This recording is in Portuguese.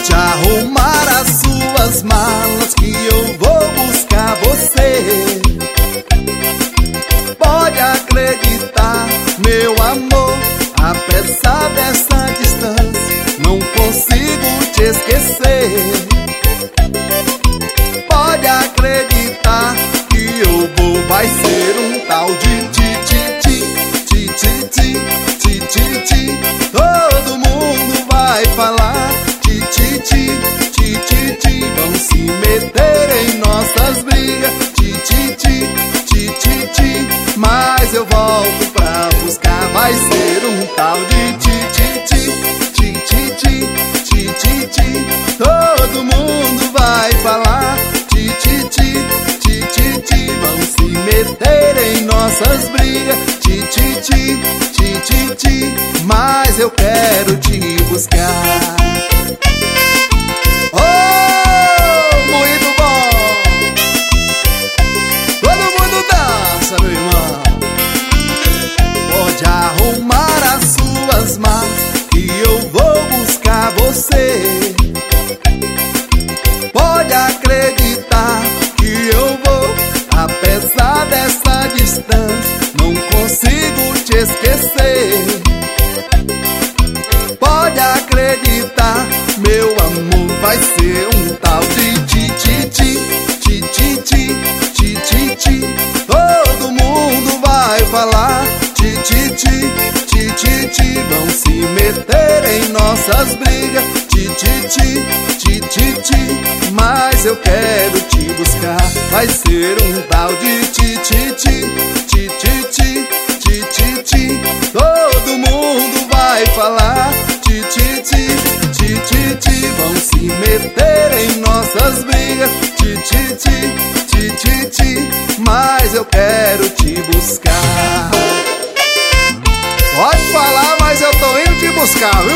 Pode arrumar as suas malas que eu vou buscar você. Pode acreditar, meu amor, apesar dessa distância, não consigo te esquecer. Pode acreditar que eu vou, vai ser um tal de ti. Todo mundo vai falar ti. Vão se meter em nossas brigas ti. Mas eu volto pra buscar, vai ser um tal de ti. Todo mundo vai falar ti. Vão se meter em nossas brigas ti. Mas eu quero te buscar. Oh, muito bom! Todo mundo dança, meu irmão. Pode arrumar as suas malas que eu vou buscar você. Pode acreditar que eu vou, apesar dessa distância, não consigo te esquecer. Pode acreditar, meu amor, vai ser um tal de ti. Todo mundo vai falar ti. Vão se meter em nossas brigas ti. Mas eu quero te buscar, vai ser um tal de ti. Todo mundo vai falar ti. Vão se meter em nossas brigas ti. Mas eu quero te buscar. Pode falar, mas eu tô indo te buscar, viu?